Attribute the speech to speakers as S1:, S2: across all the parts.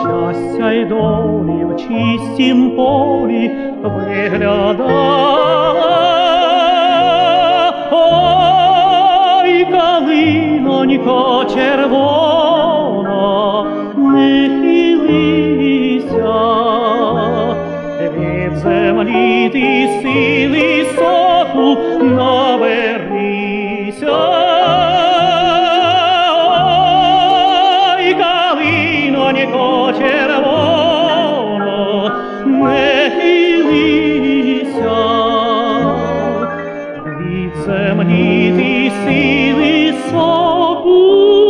S1: щастя й долі в чистім полі виглядала. Ой, калинонько червона, не хилися, від землі ти сили соку наберися. Ой, калинонько червона, не хилися, від землі ти сили соку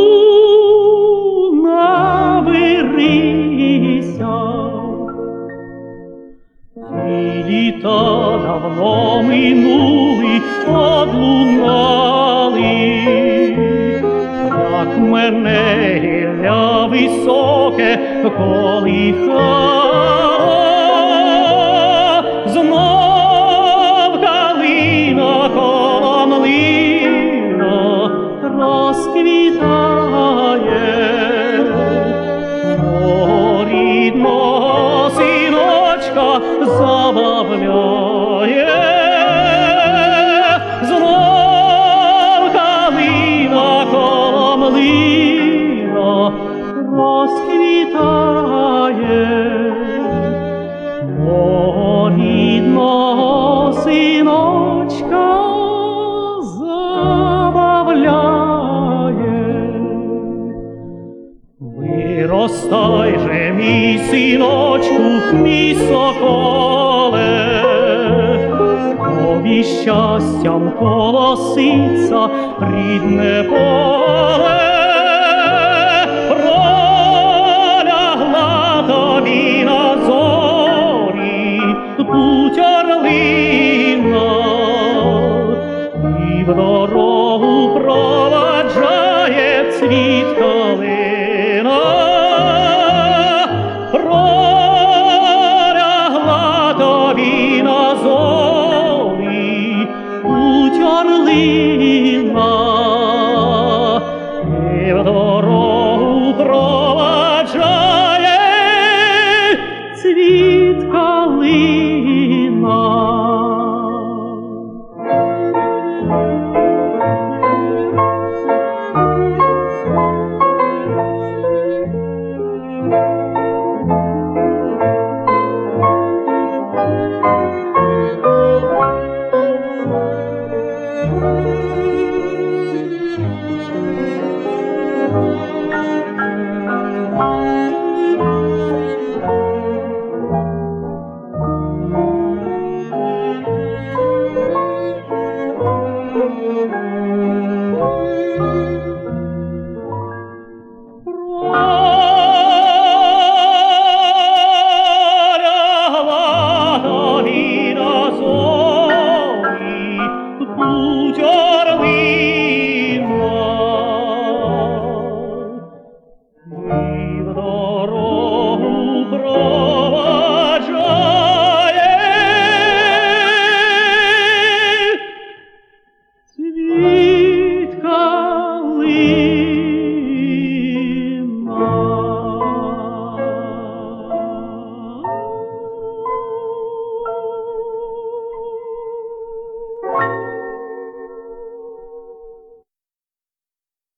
S1: наберися. І літа давно минули, одлунали, як мене гілля високе колихало. Знов калина коло млина розквітає, мого рідного синочка забавляє. Знов калина коло млина розквітає, мого рідного синочка забавляє. Виростай же, мій синочку, мій соколе, тобі щастям колоситься рідне поле. Пролягла тобі на зорі путь орлина, і в дорогу проваджає цвіт калина. Пролягла тобі на зорі путь орлина, і в дорогу проваджає цвіт калина.